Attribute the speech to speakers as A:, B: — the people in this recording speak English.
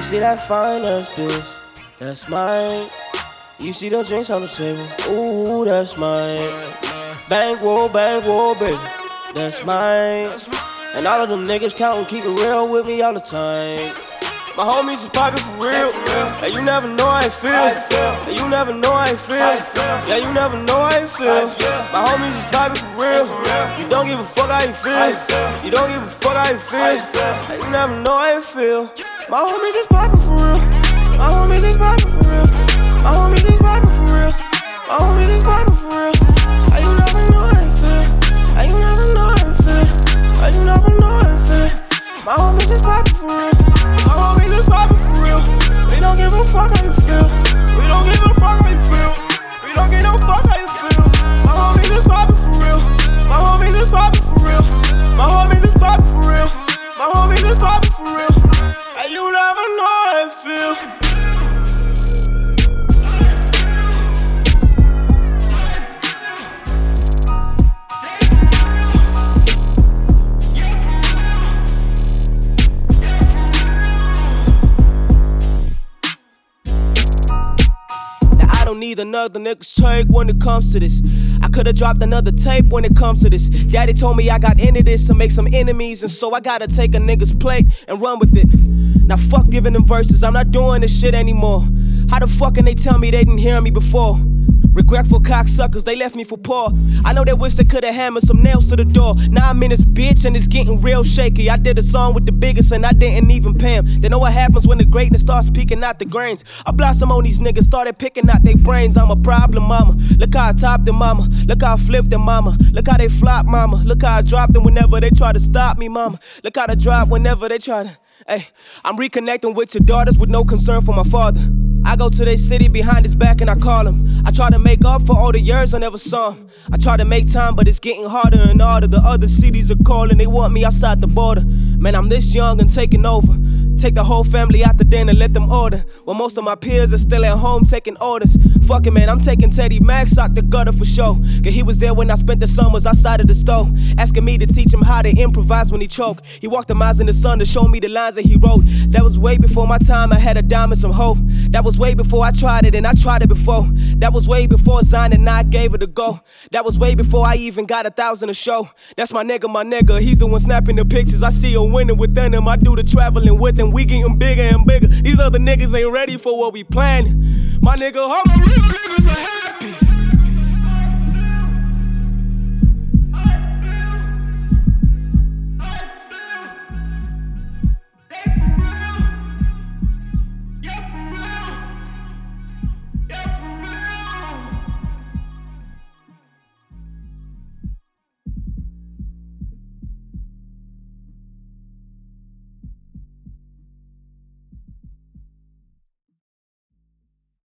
A: You see that fine ass bitch, that's mine. You see the drinks on the table, ooh, that's mine. Bankroll, baby, that's mine. And all of them niggas countin', keep it real with me all the time. My homies is poppin' for real. And you never know how I feel. And you never know how I feel. Yeah, you never know how I feel. My homies is poppin' for real. You don't give a fuck how you feel. You don't give a fuck how you feel. And you never know how I feel. My homies is poppin' for real. My homies is poppin' for real. My homies is poppin' for real. My homies is poppin' for real. And you never know how I feel. And you never know how I feel. And you never know how I feel. My homies is poppin' for real. My homies is poppin' for real. We don't give a fuck how you feel. We don't give a fuck how you feel. We don't give no fuck how you feel. My homies is poppin' for real. My homies is poppin' for real. My homies is poppin' for real. My homies is poppin' for real. And you never know how I feel. Need another nigga's take when it comes to this. I could've dropped another tape when it comes to this. Daddy told me I got into this to make some enemies, and so I gotta take a nigga's plate and run with it. Now fuck giving them verses, I'm not doing this shit anymore. How the fuck can they tell me they didn't hear me before? Regretful cocksuckers, they left me for poor. I know they wish they could've hammered some nails to the door. Now I'm in this bitch and it's getting real shaky. I did a song with the biggest and I didn't even pay him. They know what happens when the greatness starts peeking out the grains. I blossom on these niggas, started picking out their brains. I'm a problem, mama. Look how I topped them, mama. Look how I flipped them, mama. Look how they flop, mama. Look how I dropped them whenever they try to stop me, mama. Look how I drop whenever they try to. Hey, I'm reconnecting with your daughters with no concern for my father. I go to their city behind his back and I call him. I try to make up for all the years I never saw him. I try to make time, but it's getting harder and harder. The other cities are calling, they want me outside the border. Man, I'm this young and taking over. Take the whole family out the dinner, let them order. While most of my peers are still at home taking orders. Fuck it, man, I'm taking Teddy Maxx out the gutter for sure. Cause he was there when I spent the summers outside of the store. Asking me to teach him how to improvise when he choke. He walked the miles in the sun to show me the lines that he wrote. That was way before my time, I had a dime and some hope. That was way before I tried it and I tried it before. That was way before Zion and I gave it a go. That was way before I even got 1,000 a show. That's my nigga, he's the one snapping the pictures. I see him winning within him, I do the traveling with him. We getting bigger and bigger. These other niggas ain't ready for what we planning. My nigga, all my real niggas are happy.